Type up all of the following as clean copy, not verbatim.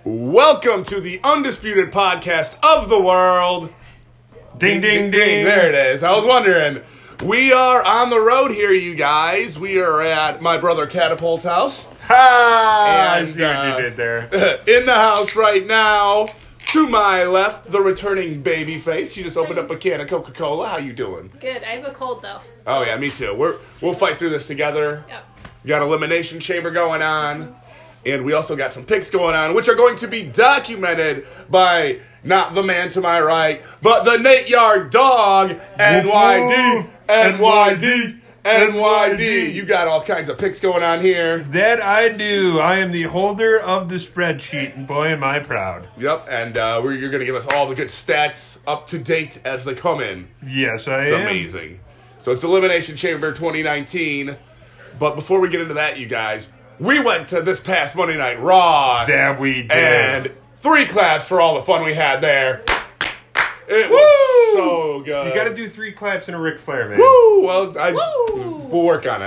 Welcome to the undisputed podcast of the world. Ding, ding, ding. There it is. I was wondering. We are on the road here, you guys. We are at my brother Catapult's house. Ha! And, I see what you did there. In the house right now. To my left, the returning baby face. She just opened up a can of Coca-Cola. How you doing? Good. I have a cold though. Oh yeah, me too. We'll fight through this together. Yep. We got Elimination Chamber going on. And we also got some picks going on, which are going to be documented by not the man to my right, but the Nate Yard dog, NYD, NYD, NYD. You got all kinds of picks going on here. That I do. I am the holder of the spreadsheet, and boy, am I proud. Yep, and you're going to give us all the good stats up to date as they come in. Yes, I It's am. amazing. So it's Elimination Chamber 2019. But before we get into that, you guys, we went to this past Monday Night Raw. That we did. And 3 claps for all the fun we had there. It was so good. You got to do 3 claps in a Ric Flair, man. Woo! Well, Woo! we'll work on it.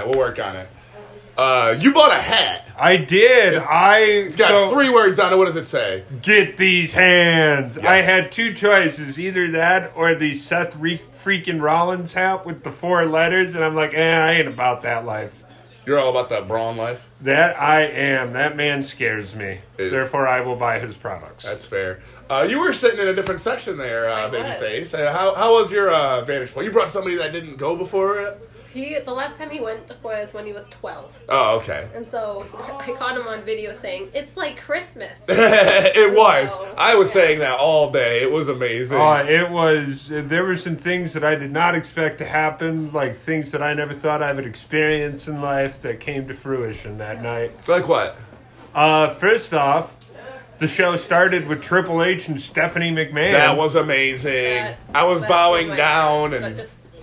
You bought a hat. I did. It's got 3 words on it. What does it say? Get these hands. Yes. I had 2 choices, either that or the Seth freaking Rollins hat with the 4 letters, and I'm like, I ain't about that life. You're all about that brawn life? That I am. That man scares me. Therefore, I will buy his products. That's fair. You were sitting in a different section there, I babyface. was. How was your vantage point? You brought somebody that didn't go before? The last time he went was when he was 12. Oh, okay. And so I caught him on video saying, "It's like Christmas." It was. So, I was yeah. saying that all day. It was amazing. It was, there were some things that I did not expect to happen, like things that I never thought I would experience in life that came to fruition that night. Like what? First off, the show started with Triple H and Stephanie McMahon. That was amazing. I was bowing down and...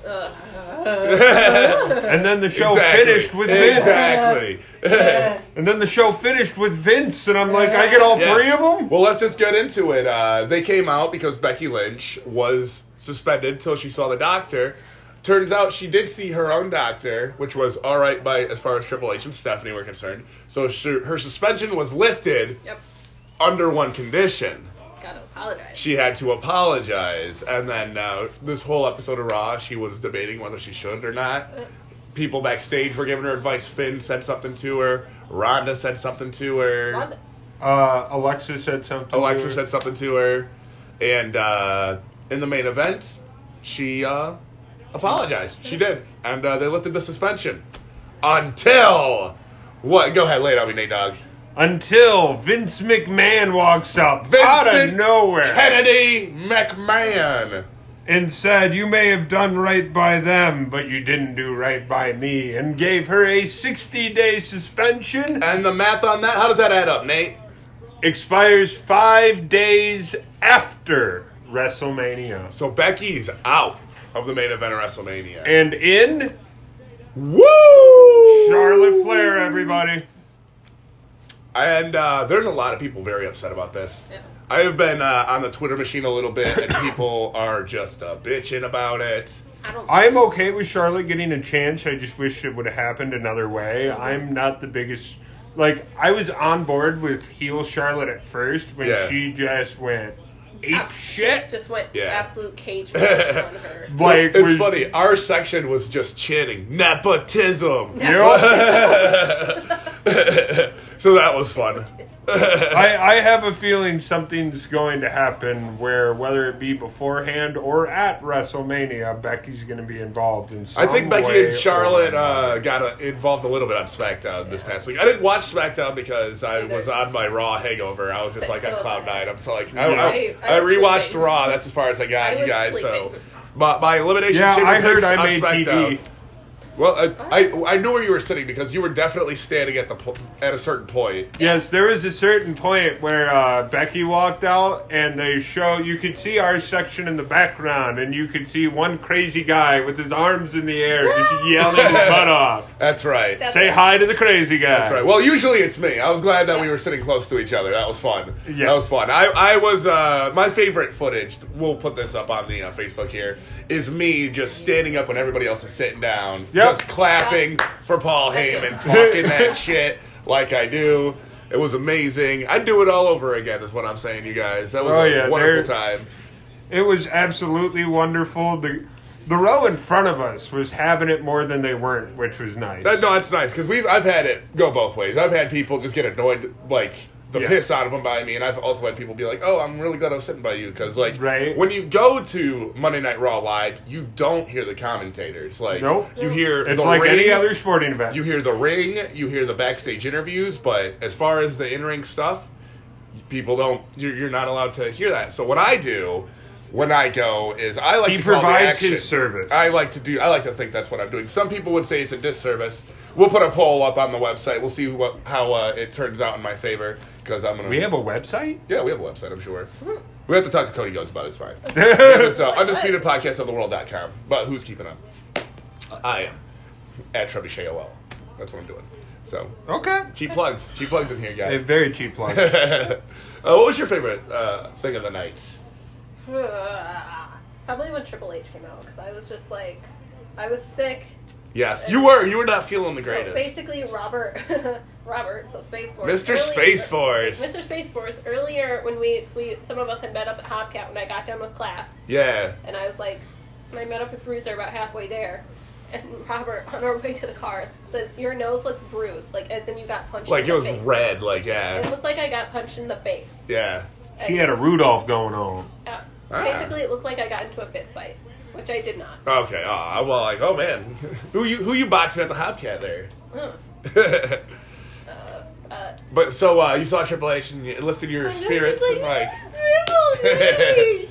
And then the show finished with Vince. Exactly. And then the show finished with Vince, and I'm like, I get all 3 of them? Well, let's just get into it. They came out because Becky Lynch was suspended till she saw the doctor. Turns out she did see her own doctor, which was all right by as far as Triple H and Stephanie were concerned. So her suspension was lifted under one condition. Gotta apologize. She had to apologize. And then this whole episode of Raw, she was debating whether she should or not. People backstage were giving her advice. Finn said something to her. Rhonda said something to her. Alexa said something. Alexa said something to her. And in the main event, she apologized. She did. And they lifted the suspension. Until... What? Go ahead, lay it on me, Nate Dogg. Until Vince McMahon walks up out of nowhere. Kennedy McMahon. And said, you may have done right by them, but you didn't do right by me. And gave her a 60-day suspension. And the math on that, how does that add up, Nate? Expires 5 days after WrestleMania. So Becky's out of the main event of WrestleMania. And in... Woo! Charlotte Flair, everybody. And there's a lot of people very upset about this. Yeah. I have been on the Twitter machine a little bit, and people are just bitching about it. I'm okay with Charlotte getting a chance. I just wish it would have happened another way. I'm not the biggest... Like, I was on board with heel Charlotte at first when she just went ape shit. Just went absolute cage on her. Like, it's funny. Our section was just chanting, nepotism. So that was fun. I have a feeling something's going to happen where, whether it be beforehand or at WrestleMania, Becky's going to be involved in some I think Becky way and Charlotte or got involved a little bit on SmackDown this past week. I didn't watch SmackDown because I was on my Raw hangover. I was just on Cloud 9. I'm so like, I rewatched sleeping. Raw. That's as far as I got, I you was guys. sleeping. So, my Elimination Yeah, Chamber I heard picks I on made SmackDown. TV. Well, I knew where you were sitting because you were definitely standing at a certain point. Yes, there was a certain point where Becky walked out, and you could see our section in the background, and you could see one crazy guy with his arms in the air just yelling his butt off. That's right. Say hi to the crazy guy. That's right. Well, usually it's me. I was glad that we were sitting close to each other. That was fun. Yes. That was fun. I was my favorite footage. We'll put this up on the Facebook here. Is me just standing up when everybody else is sitting down, just clapping for Paul Heyman, talking that shit like I do. It was amazing. I'd do it all over again, is what I'm saying, you guys. That was a wonderful time. It was absolutely wonderful. The row in front of us was having it more than they weren't, which was nice. No, that's nice, because I've had it go both ways. I've had people just get annoyed, like, the piss out of them by me, and I've also had people be like, oh, I'm really glad I was sitting by you, because, like, when you go to Monday Night Raw live, you don't hear the commentators. Like, you hear it's the like ring, any other sporting event. You hear the ring, you hear the backstage interviews, but as far as the in-ring stuff, people don't, you're not allowed to hear that. So what I do when I go is I like to call the action. His service. I like to think that's what I'm doing. Some people would say it's a disservice. We'll put a poll up on the website. We'll see how it turns out in my favor, because I'm gonna. We have a website? Yeah, we have a website. I'm sure. We have to talk to Cody Jones about it. It's fine. It's UndisputedPodcastOfTheWorld.com. But who's keeping up? I am at Trebuchet OL. That's what I'm doing. So cheap plugs in here, guys. Very cheap plugs. What was your favorite thing of the night? Probably when Triple H came out, because I was just like, I was sick. Yes, you were not feeling the greatest. Basically, Robert, so Space Force. Mr. Space Force. Mr. Space Force. Earlier, when some of us had met up at Hopcat when I got done with class. Yeah. And I was like, I met up with Bruiser about halfway there. And Robert, on our way to the car, says, your nose looks bruised. Like, as in you got punched in the face. Like, it was red, like, yeah. It looked like I got punched in the face. Yeah. She had a Rudolph going on. Basically, it looked like I got into a fist fight, which I did not. Okay. Well, like, oh man, who you boxing at the Hopcat there? But so you saw Triple H and it lifted your spirits and like Triple H.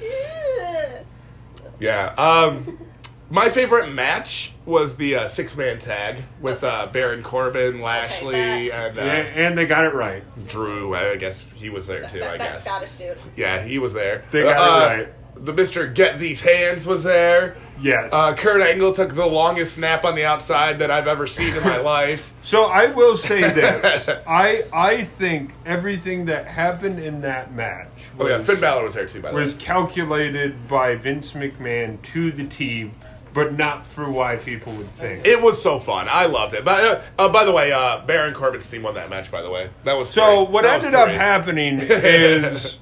Yeah. My favorite match was the 6-man tag with Baron Corbin, Lashley, and they got it right. Drew. I guess he was there too. I That guess Scottish dude. Yeah, he was there. They got it right. The Mr. Get These Hands was there. Yes. Kurt Angle took the longest nap on the outside that I've ever seen in my life. So I will say this. I think everything that happened in that match Finn Balor was there too, by the way. Was calculated by Vince McMahon to the T, but not for why people would think. It was so fun. I loved it. But by the way, Baron Corbin's team won that match, by the way. That was so. What ended up happening is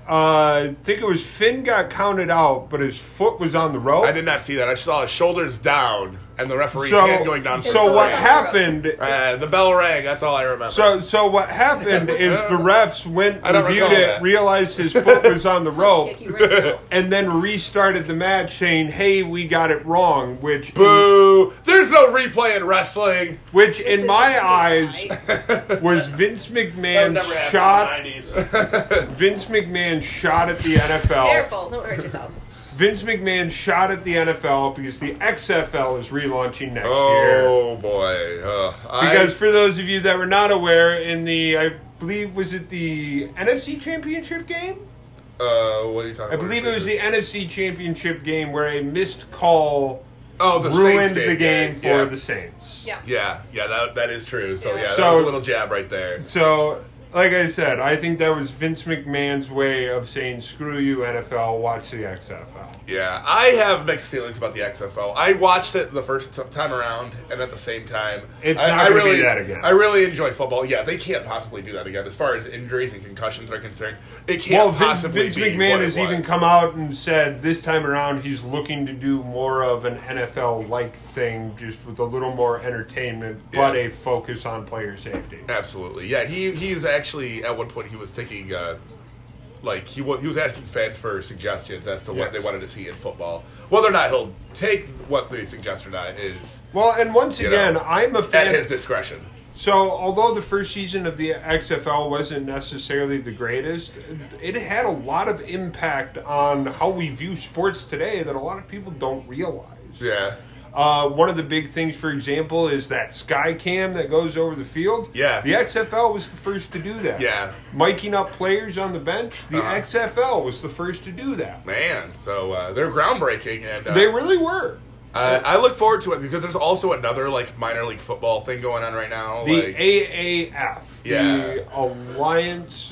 I think it was Finn got counted out, but his foot was on the rope. I did not see that. I saw his shoulders down and the referee's hand going down. So what happened? The bell rang. That's all I remember. So what happened is the refs went, reviewed it, realized his foot was on the rope, and then restarted the match saying, "Hey, we got it wrong." Which boo! There's no replay in wrestling. Which in my eyes was Vince McMahon's shot. Vince McMahon shot at the NFL. Careful, don't hurt yourself. Vince McMahon shot at the NFL because the XFL is relaunching next year. Oh, boy. Because for those of you that were not aware, in the, I believe, was it the NFC Championship game? What are you talking about? I believe it was the NFC Championship game where a missed call ruined the game for the Saints. Yeah, that is true. So, that was a little jab right there. So, like I said, I think that was Vince McMahon's way of saying, screw you, NFL, watch the XFL. Yeah, I have mixed feelings about the XFL. I watched it the first time around, and at the same time, it's not going to be that again. I really enjoy football. Yeah, they can't possibly do that again. As far as injuries and concussions are concerned, it can't possibly Vince McMahon has even come out and said this time around he's looking to do more of an NFL-like thing, just with a little more entertainment, but a focus on player safety. Absolutely. Yeah, he's actually, at one point, he was taking... he was asking fans for suggestions as to what they wanted to see in football. Whether or not he'll take what they suggest or not is... Well, and once again, I'm a fan... At his discretion. So, although the first season of the XFL wasn't necessarily the greatest, it had a lot of impact on how we view sports today that a lot of people don't realize. Yeah. One of the big things, for example, is that sky cam that goes over the field. Yeah. The XFL was the first to do that. Yeah. Miking up players on the bench, the XFL was the first to do that. Man, so they're groundbreaking. And they really were. I look forward to it because there's also another minor league football thing going on right now. The AAF. Yeah. The Alliance...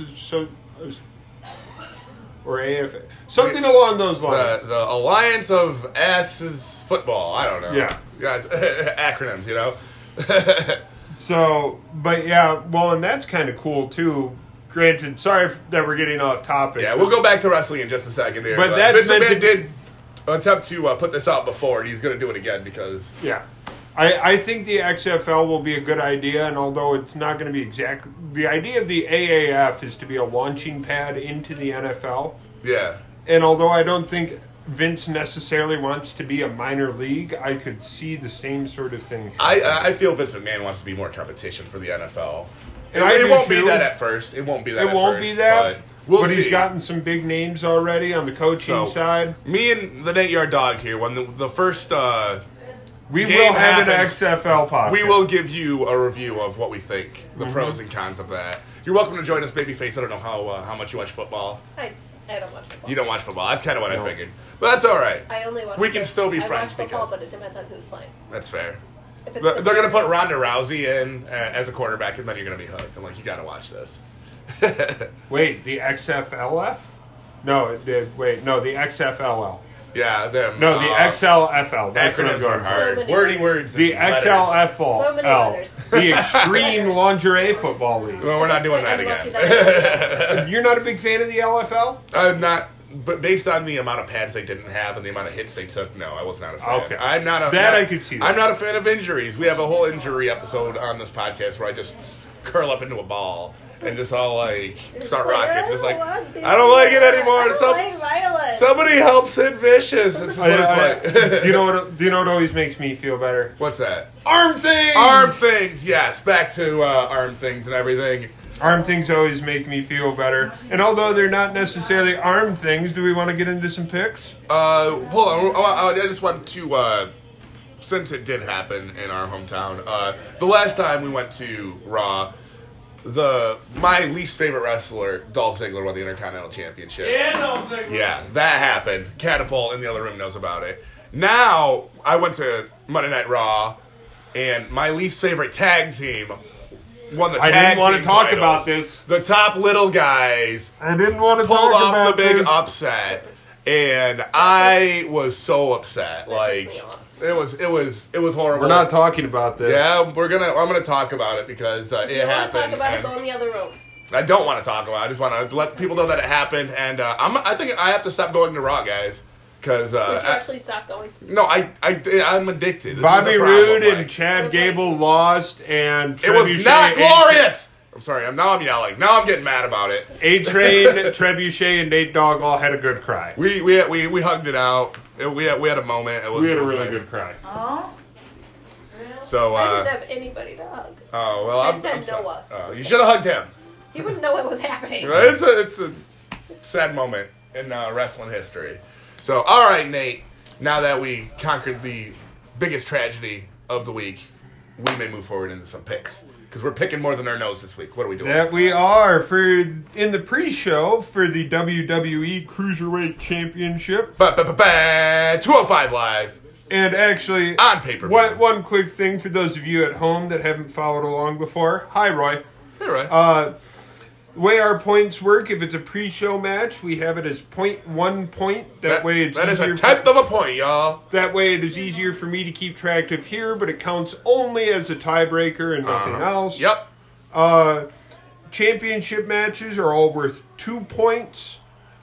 Or AFA. Something along those lines. The Alliance of Asses Football. I don't know. Yeah. Acronyms, you know? So, but yeah, well, and that's kind of cool too. Granted, sorry that we're getting off topic. Yeah, we'll go back to wrestling in just a second here. But that's Vince meant McMahon to did attempt to put this out before, and he's going to do it again because... Yeah. I think the XFL will be a good idea, and although it's not going to be exactly... The idea of the AAF is to be a launching pad into the NFL. Yeah. And although I don't think Vince necessarily wants to be a minor league, I could see the same sort of thing happening. I feel Vince McMahon wants to be more competition for the NFL. And it won't too. be that at first. It won't be that It at won't first, be that, but he's see. gotten some big names already on the coaching side. Me and the Nate Yard Dog here, when the first... We game will have happens, an XFL podcast. We will give you a review of what we think, the pros and cons of that. You're welcome to join us, Babyface. I don't know how much you watch football. I don't watch football. You don't watch football. That's kind of what I figured. But that's all right. I only watch We can still be I friends watch football, because... but it depends on who's playing. That's fair. If it's They're the going to put Bears- Ronda Rousey in as a quarterback, and then you're going to be hooked. I'm like, you got to watch this. Wait, the XFLF? No, the XFLL. Yeah, them. No, the XLFL. That's what I'm Acronyms going are for. hard. So many Wordy letters. words. The and letters. XLFL. So many letters. The Extreme Lingerie Football League. Well, we're not doing that I'm lucky again. You're not a big fan of the LFL? I'm not, but based on the amount of pads they didn't have and the amount of hits they took, no, I was not a fan. Okay. I'm not a That I could see that. I'm not a fan of injuries. We have a whole injury episode on this podcast where I just curl up into a ball and just all like start rocking. Just like I don't like it anymore. I don't like violence. Somebody help Sid Vicious. This is what it's like. Do you know what always makes me feel better? What's that? Arm things! Arm things. Yes, back to arm things and everything. Arm things always make me feel better. And although they're not necessarily arm things, do we want to get into some picks? Hold on. I just want to, since it did happen in our hometown, the last time we went to Raw, my least favorite wrestler, Dolph Ziggler, won the Intercontinental Championship. Yeah, Dolph Ziggler. Yeah, that happened. Catapult in the other room knows about it. Now, I went to Monday Night Raw, and my least favorite tag team won the tag I didn't want to team talk titles. about this. The top little guys I didn't want to pulled talk off about the big this. upset, and I was so upset. Like pissed me off. it was horrible. We're not talking about this. Yeah, I'm gonna talk about it because it You want to happened. talk about it? and Go in the other room. I don't want to talk about it. I just want to let people know that it happened, and I think I have to stop going to Raw, guys. Because Would you actually stop going? no, I'm addicted. This Bobby is a problem, Roode and like, Chad Gable lost, and it was Trebuchet not and- glorious. I'm sorry. Now I'm yelling. Now I'm getting mad about it. A-Train, Trebuchet, and Nate Dogg all had a good cry. We hugged it out. We had a moment. It was, We had it a was really nice. good cry. Oh. So I didn't have anybody to hug. oh well, I I'm said sorry. Noah. Oh, you should have hugged him. You wouldn't know what was happening. Right? It's a sad moment in wrestling history. So all right, Nate. Now that we conquered the biggest tragedy of the week, we may move forward into some picks because we're picking more than our nose this week. What are we doing? That we are in the pre-show for the WWE Cruiserweight Championship. 205 Live And actually, on pay-per-view. one quick thing for those of you at home that haven't followed along before. Hi, Roy. All right. The way our points work, if it's a pre-show match, we have it as 0.1 point. That way it's that is easier a tenth of a point, y'all. That way it is easier for me to keep track of here, but it counts only as a tiebreaker and nothing else. Yep. Championship matches are all worth 2 points.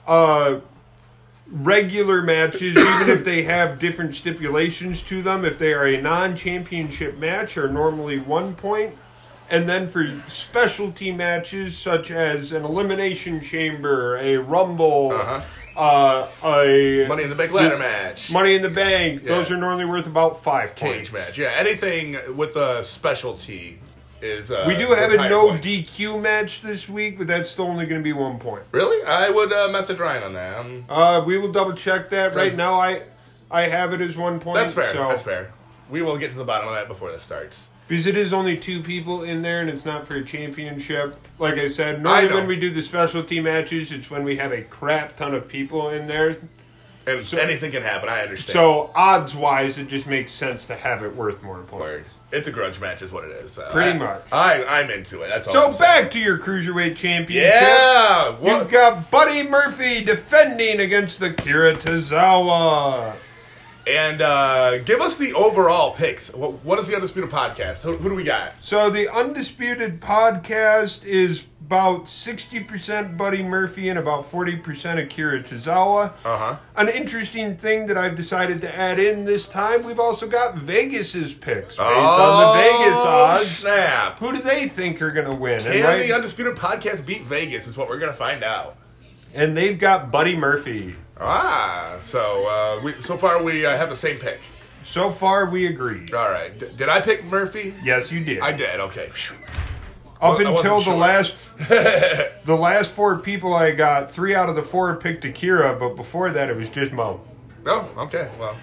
Regular matches, even if they have different stipulations to them, if they are a non-championship match, are normally 1 point. And then for specialty matches, such as an Elimination Chamber, a Rumble, a Money in the Big Ladder match. Money in the Bank, Yeah. those are normally worth about 5 Cage points. match. Yeah, anything with a specialty is. We do have worth a higher no points. DQ match this week, but that's still only going to be 1 point. Really? I would message Ryan on that. We will double check that. Right That's- now, I have it as 1 point. That's fair. So, That's fair. We will get to the bottom of that before this starts. Because it is only 2 people in there, and it's not for a championship. Like I said, normally know. when we do the specialty matches, it's when we have a crap ton of people in there. And anything can happen. I understand. So odds-wise, it just makes sense to have it worth more points. Word. It's a grudge match, is what it is. So Pretty much. I'm into it. That's all. So I'm saying. back to your Cruiserweight Championship. Yeah. You've got Buddy Murphy defending against the Kira Tozawa. And give us the overall picks. What is the Undisputed Podcast? Who do we got? So the Undisputed Podcast is about 60% Buddy Murphy and about 40% Akira Tozawa. Uh-huh. An interesting thing that I've decided to add in this time, we've also got Vegas's picks based on the Vegas odds. Snap. Who do they think are going to win? Can the Undisputed Podcast beat Vegas is what we're going to find out. And they've got Buddy Murphy. So far we have the same pick. So far, we agree. All right. Did I pick Murphy? Yes, you did. I did. Okay. Up until the last 4 people I got, 3 out of the 4 picked Akira, but before that it was just Mo. Oh, okay. Well,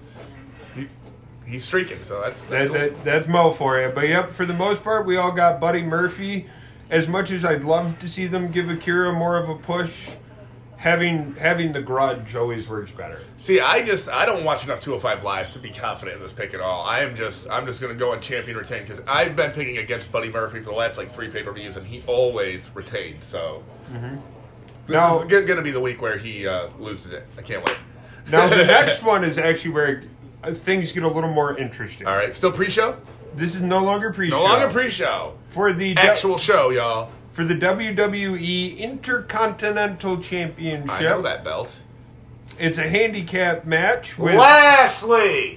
he's streaking, so that's cool. That's Mo for you. But yep, for the most part, we all got Buddy Murphy. As much as I'd love to see them give Akira more of a push, having the grudge always works better. See, I don't watch enough 205 Live to be confident in this pick at all. I'm just going to go on champion retain because I've been picking against Buddy Murphy for the last 3 pay-per-views and he always retained. So this is going to be the week where he loses it. I can't wait. Now the next one is actually where things get a little more interesting. All right, still pre-show? This is no longer pre-show. No longer pre-show. For the actual show, y'all. For the WWE Intercontinental Championship. I know that belt. It's a handicap match with Lashley!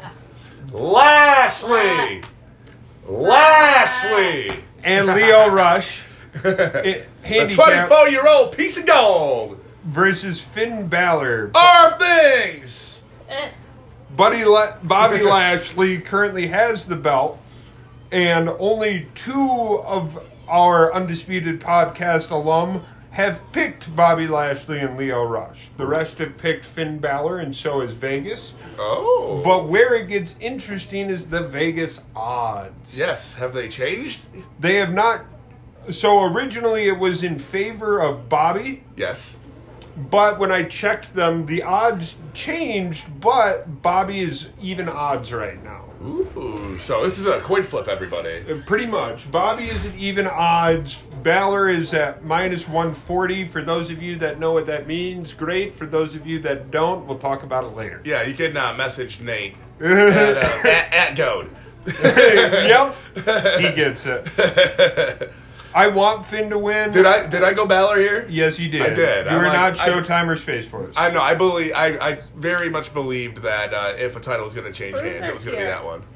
and Lio Rush. The 24-year-old piece of gold versus Finn Balor. Arm things! Bobby Lashley currently has the belt, and only 2 of our Undisputed Podcast alum have picked Bobby Lashley and Lio Rush. The rest have picked Finn Balor, and so has Vegas. Oh. But where it gets interesting is the Vegas odds. Yes. Have they changed? They have not. So originally it was in favor of Bobby. Yes. But when I checked them, the odds changed, but Bobby is even odds right now. Ooh, so this is a coin flip, everybody. Pretty much. Bobby is at even odds. Balor is at minus 140. For those of you that know what that means, great. For those of you that don't, we'll talk about it later. Yeah, you can message Nate at Goad. Yep, he gets it. I want Finn to win. Did I go Balor here? Yes, you did. I did. You were not Showtime or Space Force. I know. I very much believed that if a title was going to change hands, it was going to be that one.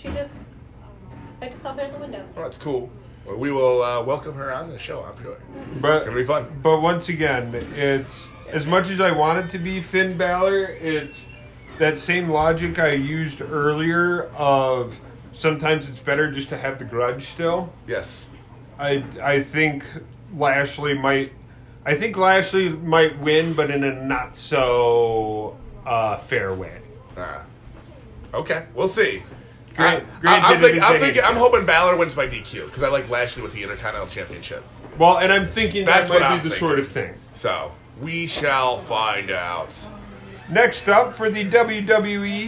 I just saw her in the window. Oh, that's cool. Well, we will welcome her on the show, I'm sure. But, it's going to be fun. But once again, it's as much as I want it to be Finn Balor, it's that same logic I used earlier of sometimes it's better just to have the grudge still. Yes. I think Lashley might win, but in a not so fair way. Okay, we'll see. I'm hoping Balor wins by DQ because I like Lashley with the Intercontinental Championship. Well, and I'm thinking that might be the sort of thing. So we shall find out. Next up for the WWE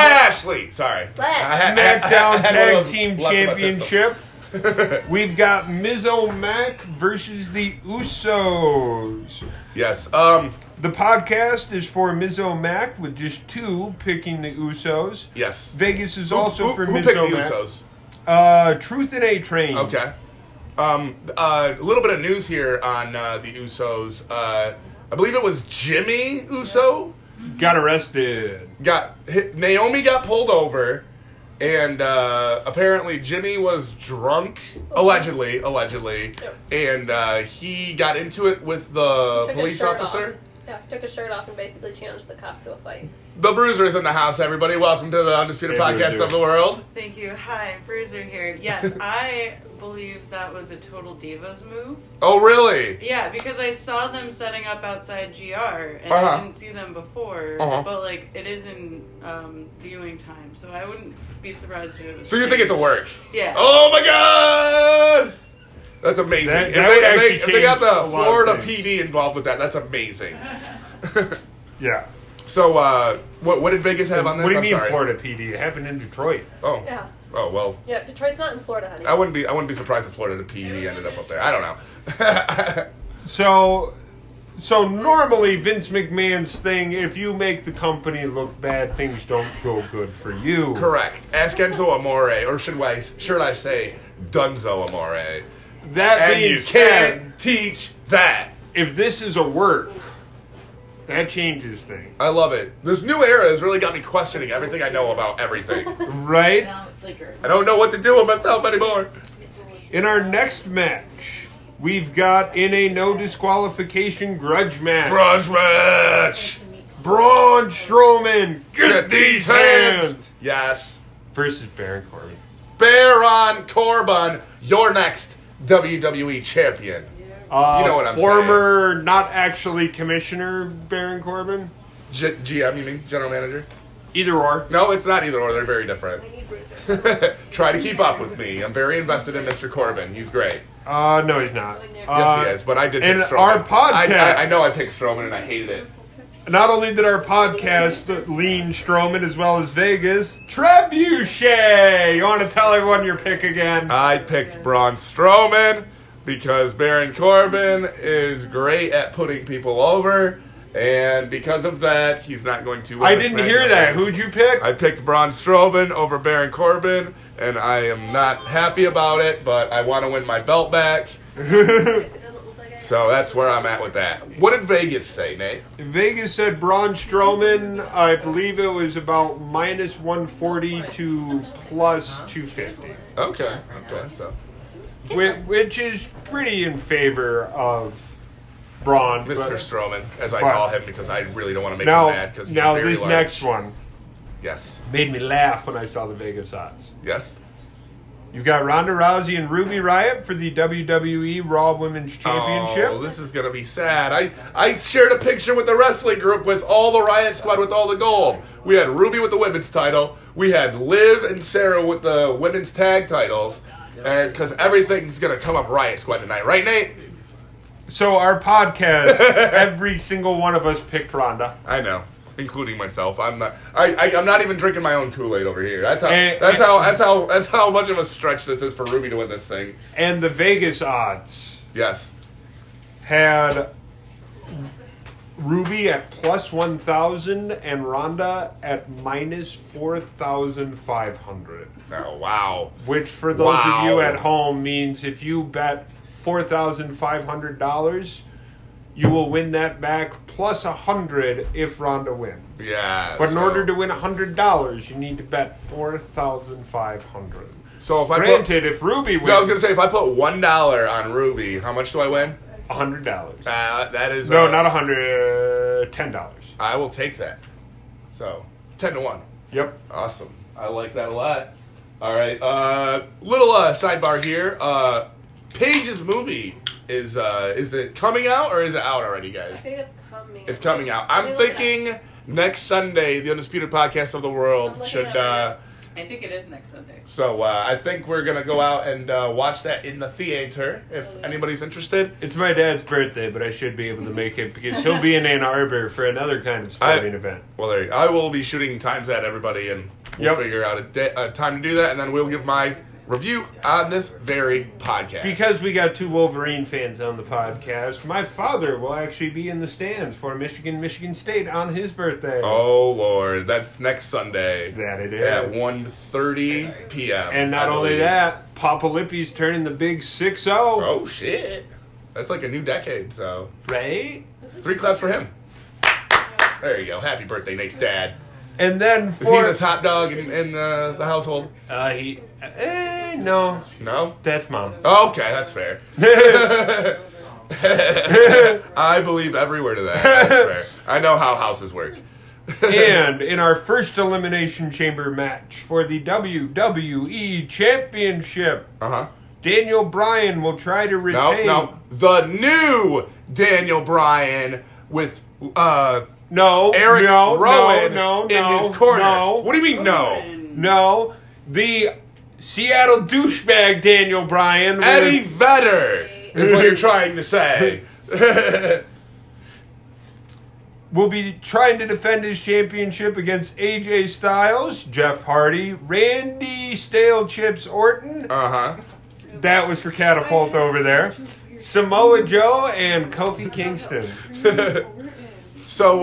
SmackDown Tag Team Championship. We've got Mizzo Mac versus the Usos. Yes. The podcast is for Mizzo Mac with just 2 picking the Usos. Yes. Vegas is also for Mizzo Mac. Who picked the Usos? Truth and A-Train. Okay. A little bit of news here on the Usos. I believe it was Jimmy Uso got arrested. Naomi got pulled over. And apparently Jimmy was drunk, allegedly, and he got into it with the police officer. Yeah, he took his shirt off and basically challenged the cop to a fight. The Bruiser is in the house, everybody. Welcome to the Undisputed Podcast Bruiser. of the World. Thank you. Hi, Bruiser here. Yes, I believe that was a total Divas move. Oh, really? Yeah, because I saw them setting up outside GR, and I didn't see them before, but, it is in viewing time, so I wouldn't be surprised if it was... So you think it's a work? Yeah. Oh, my God! That's amazing. If they got the Florida PD involved with that, that's amazing. Yeah. So, what did Vegas have on this? What do you mean Florida PD? It happened in Detroit. Oh. Yeah. Oh, well. Yeah, Detroit's not in Florida, honey. I wouldn't be surprised if Florida PD ended up there. I don't know. So, So normally Vince McMahon's thing, if you make the company look bad, things don't go good for you. Correct. Ask Enzo Amore, or should I say Dunzo Amore. That being said, can't teach that. If this is a work, that changes things. I love it. This new era has really got me questioning everything I know about everything. Right? I don't know what to do with myself anymore. In our next match, we've got in a no disqualification grudge match. Braun Strowman, get these hands! Yes. Versus Baron Corbin. Baron Corbin, your next WWE champion. You know what I'm former, saying. not actually commissioner Baron Corbin? GM, you mean? General manager? Either or. No, it's not either or. They're very different. We need Bruiser. Try to keep up with me. I'm very invested in Mr. Corbin. He's great. No, he's not. Yes, he is, but I did pick in Strowman. our podcast. I know I picked Strowman, and I hated it. Not only did our podcast lean Strowman as well as Vegas, Trebuchet! You want to tell everyone your pick again? I picked Braun Strowman because Baron Corbin is great at putting people over, and because of that, he's not going to win. I didn't hear that. Who'd you pick? I picked Braun Strowman over Baron Corbin, and I am not happy about it, but I want to win my belt back. So that's where I'm at with that. What did Vegas say, Nate? Vegas said Braun Strowman, I believe it was about minus 140 to plus 250. Okay, so. Which is pretty in favor of Braun. Mr. Strowman, as I call him, because I really don't want to make him mad. Because now very this large. next one Yes. made me laugh when I saw the Vegas odds. Yes. You've got Ronda Rousey and Ruby Riott for the WWE Raw Women's Championship. Oh, this is going to be sad. I shared a picture with the wrestling group with all the Riott Squad with all the gold. We had Ruby with the women's title. We had Liv and Sarah with the women's tag titles. And because everything's going to come up Riott Squad tonight. Right, Nate? So our podcast, every single one of us picked Ronda. I know. Including myself, I'm not. I'm not even drinking my own Kool-Aid over here. That's how much of a stretch this is for Ruby to win this thing. And the Vegas odds, yes, had Ruby at plus 1,000 and Ronda at minus 4,500. Oh wow! Which for those of you at home means if you bet $4,500. You will win that back plus 100 if Ronda wins. Yeah. But in order to win $100, you need to bet 4,500. So if if Ruby wins, I was gonna say if I put $1 on Ruby, how much do I win? $100. That is not $100. $10. I will take that. So 10-1. Yep. Awesome. I like that a lot. All right. Little sidebar here. Paige's movie. Is it coming out or is it out already, guys? I think it's coming. It's coming out. I'm thinking next Sunday, the Undisputed Podcast of the World should. I think it is next Sunday. So I think we're gonna go out and watch that in the theater if anybody's interested. It's my dad's birthday, but I should be able to make it because he'll be in Ann Arbor for another kind of sporting event. Well, there you go. I will be shooting times at everybody, and we'll figure out a time to do that, and then we'll give my review on this very podcast. Because we got two Wolverine fans on the podcast, my father will actually be in the stands for Michigan State on his birthday. Oh, Lord. That's next Sunday. That it is. At 1:30 p.m. And not only that, Papa Lippy's turning the big 6-0. Oh, shit. That's like a new decade, so. Right? 3 claps for him. There you go. Happy birthday, Nate's dad. And then is he the top dog in the household? No. No? That's Mom's. Okay, that's fair. I believe every word of that. That's fair. I know how houses work. And in our first Elimination Chamber match for the WWE Championship, Daniel Bryan will try to retain... No. The new Daniel Bryan with... Eric Rowan in his corner. No. What do you mean, no? No. The Seattle douchebag Daniel Bryan. Eddie Vedder is what you're trying to say. Will be trying to defend his championship against AJ Styles, Jeff Hardy, Randy Stale Chips Orton. Uh-huh. That was for Catapult over there. Samoa Joe and Kofi Kingston. So,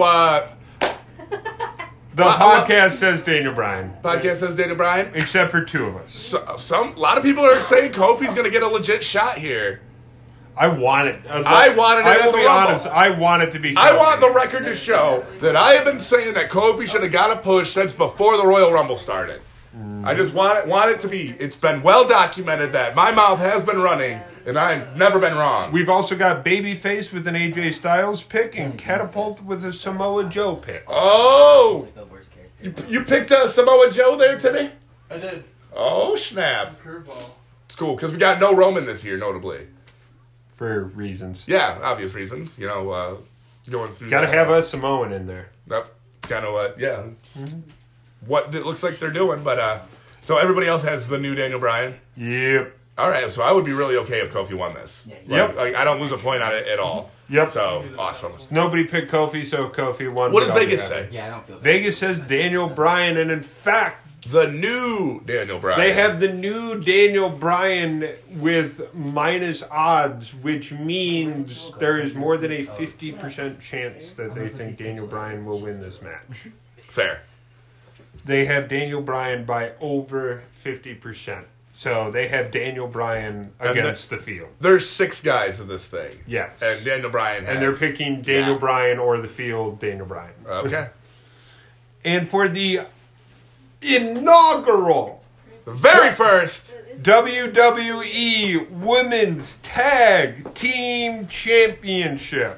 the podcast says Daniel Bryan. Podcast says Daniel Bryan? Except for two of us. A lot of people are saying Kofi's going to get a legit shot here. I want it. I wanted it I at will the be Rumble. honest. I want it to be Kofi. I want the record to show that I have been saying that Kofi should have got a push since before the Royal Rumble started. I just want it to be. It's been well documented that my mouth has been running, and I've never been wrong. We've also got Babyface with an AJ Styles pick and Catapult with a Samoa Joe pick. Oh! You picked Samoa Joe there, Timmy? I did. Oh, snap. Curveball. It's cool, because we got no Roman this year, notably. For reasons. Yeah, obvious reasons. You know, going through Gotta that. have a Samoan in there. That's kind of what, yeah. What it looks like they're doing, but, so everybody else has the new Daniel Bryan? Yep. All right, so I would be really okay if Kofi won this. Yep. Like, I don't lose a point on it at all. Yep. So, awesome. Nobody picked Kofi, so if Kofi won. What does Vegas say? Yeah, I don't feel bad. Vegas says Daniel Bryan, and in fact, The new Daniel Bryan. they have the new Daniel Bryan with minus odds, which means there is more than a 50% chance that they think Daniel Bryan will win this match. Fair. They have Daniel Bryan by over 50%. So they have Daniel Bryan against the field. There's 6 guys in this thing. Yes. And Daniel Bryan has... And they're picking Daniel Bryan or the field, Daniel Bryan. Okay. And for the inaugural The very first... WWE Women's Tag Team Championship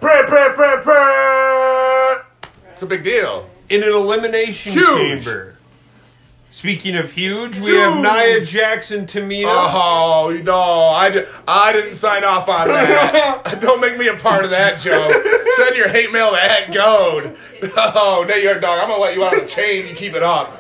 It's a big deal. in an elimination Huge. chamber. Speaking of huge, we have Nia Jax and Tamina. Oh, no, I didn't sign off on that. Don't make me a part of that, Joe. Send your hate mail to @Goad. Oh, Nate, you're a dog. I'm going to let you out of the chain. You keep it up.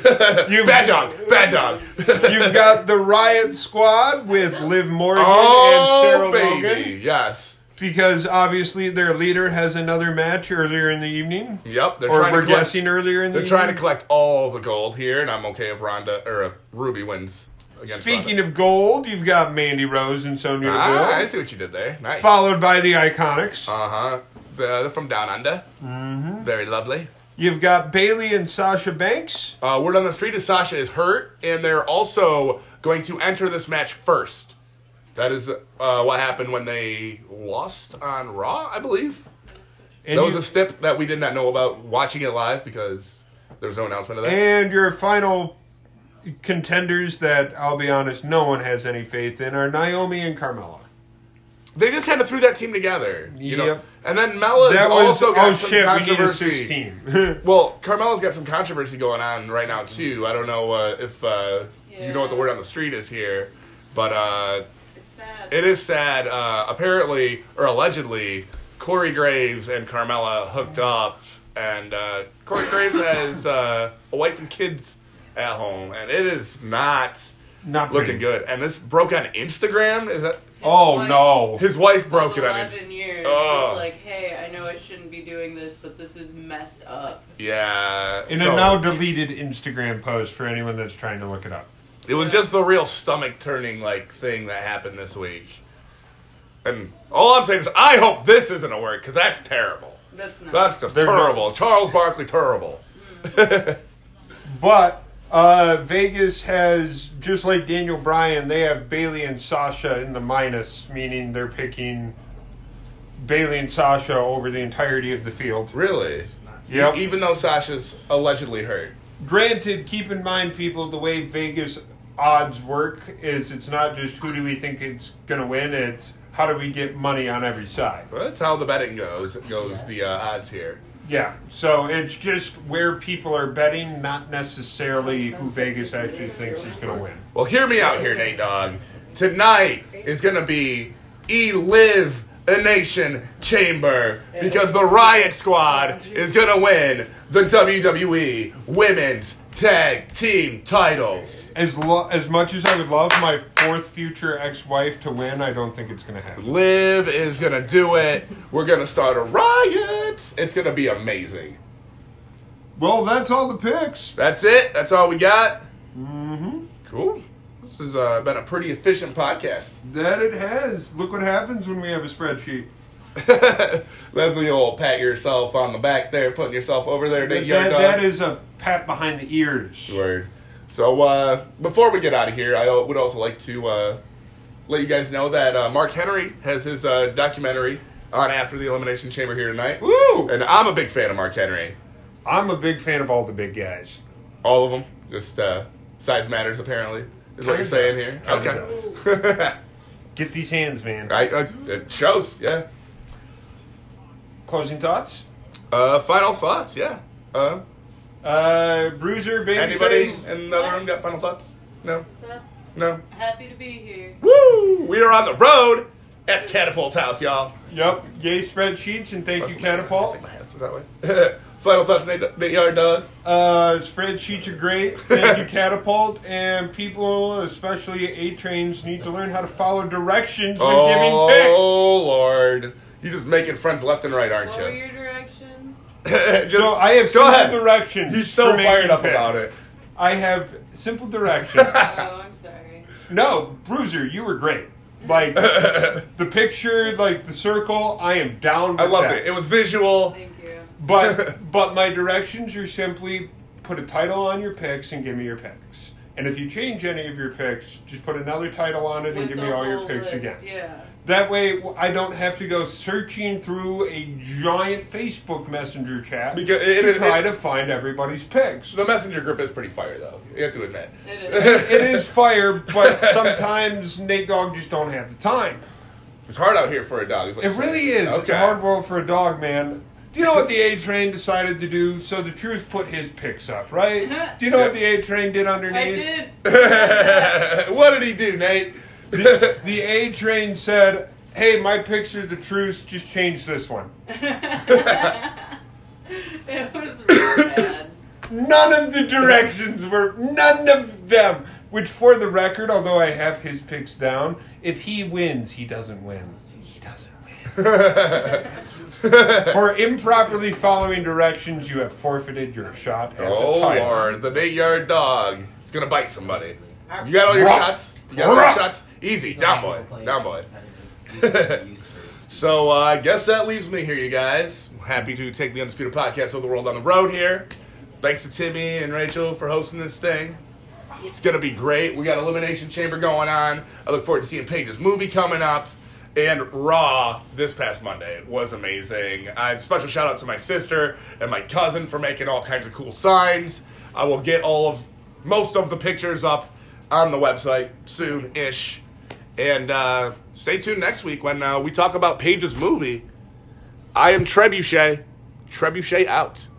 Bad dog. You've got the Riot Squad with Liv Morgan Oh, and Sarah baby. Logan. Yes. Because obviously their leader has another match earlier in the evening. Yep. We're guessing earlier in the They're evening. trying to collect all the gold here, and I'm okay if Ruby wins against Speaking Ronda. of gold, you've got Mandy Rose and Sonya I Deville. see what you did there. Nice. Followed by the Iconics. Uh-huh. They're from Down Under. Mm-hmm. Very lovely. You've got Bayley and Sasha Banks. Word on the street is Sasha is hurt, and they're also going to enter this match first. That is what happened when they lost on Raw, I believe. And that was a stip that we did not know about watching it live because there was no announcement of that. And your final contenders that, I'll be honest, no one has any faith in are Naomi and Carmella. They just kind of threw that team together. You know? Yep. And then Mella's also got some controversy. We need a 16. Well, Carmella's got some controversy going on right now, too. I don't know if you know what the word on the street is here, but It's sad. it is sad. Apparently, or allegedly, Corey Graves and Carmella hooked up, and Corey Graves has a wife and kids at home, and it is not Not looking pretty. good. And this broke on Instagram. Is that Oh, no. his wife broke it on 11 Instagram? years Oh. was like, hey, I know I shouldn't be doing this, but this is messed up. Yeah. In so a now deleted Instagram post for anyone that's trying to look it up. it was just the real stomach turning thing that happened this week. And all I'm saying is, I hope this isn't a word because that's terrible. That's not. That's just There's terrible. no- Charles Barkley, terrible. But Vegas has, just like Daniel Bryan, they have Bayley and Sasha in the minus, meaning they're picking Bayley and Sasha over the entirety of the field. Really? Yep. Even though Sasha's allegedly hurt. Granted, keep in mind, people, the way Vegas odds work is it's not just who do we think it's going to win, it's how do we get money on every side. Well, that's how the betting goes. It goes the odds here. Yeah, so it's just where people are betting, not necessarily who Vegas actually thinks is going to win. Well, hear me out here, Nate Dogg. Tonight is going to be Elimination Chamber because the Riot Squad is going to win the WWE Women's Tag Team titles. As much as I would love my fourth future ex-wife to win, I don't think it's going to happen. Liv is going to do it. We're going to start a riot. It's going to be amazing. Well, that's all the picks. That's it. That's all we got. Mm-hmm. Cool. This has been a pretty efficient podcast. That it has. Look what happens when we have a spreadsheet. Leslie, you'll pat yourself on the back there, putting yourself over there. That is a pat behind the ears. Word. So before we get out of here, I would also like to let you guys know that Mark Henry has his documentary on After the Elimination Chamber here tonight. Woo! And I'm a big fan of Mark Henry. I'm a big fan of all the big guys. All of them. Just size matters, apparently, is what you're saying here. Okay. Get these hands, man. It shows, yeah. Closing thoughts? Final thoughts, yeah. Bruiser, babyface. Anybody in the other room got final thoughts? No? No? Happy to be here. Woo! We are on the road at Catapult's house, y'all. Yep. Yay spreadsheets, and thank you, Catapult. I think my house is that way. Final thoughts, Nate Yard Dog? Spreadsheets are great. Thank you, Catapult. And people, especially A-Trains, need to learn how to follow directions when giving picks. Oh, Lord. You're just making friends left and right, aren't you? What are your directions? So I have simple directions. He's so fired up about it. I have simple directions. Oh, I'm sorry. No, Bruiser, you were great. Like, the picture, like the circle, I am down with that. I loved it. It was visual. Thank you. But my directions are simply put a title on your picks and give me your picks. And if you change any of your picks, just put another title on it and give me all your picks again. Yeah. That way, I don't have to go searching through a giant Facebook Messenger chat to try to find everybody's picks. The Messenger group is pretty fire, though. You have to admit. It is. It is fire, but sometimes Nate Dogg just don't have the time. It's hard out here for a dog. It really is. Okay. It's a hard world for a dog, man. Do you know what the A-Train decided to do? So the Truth put his picks up, right? Do you know what the A-Train did underneath? I did. What did he do, Nate? The A-Train said, hey, my picks are the Truth, just change this one. It was really bad. None of the directions were, none of them. Which, for the record, although I have his picks down, if he wins, he doesn't win. He doesn't win. For improperly following directions, you have forfeited your shot at the title. Oh, Lord. The Nate Yard Dog is going to bite somebody. You got all your shots? You got all your shots? Easy. Down, boy. Down, boy. So, I guess that leaves me here, you guys. Happy to take the Undisputed Podcast of the World on the road here. Thanks to Timmy and Rachel for hosting this thing. It's going to be great. We got Elimination Chamber going on. I look forward to seeing Paige's movie coming up. And Raw this past Monday was amazing. Special shout out to my sister and my cousin for making all kinds of cool signs. I will get most of the pictures up on the website soon-ish. And stay tuned next week when we talk about Paige's movie. I am Trebuchet. Trebuchet out.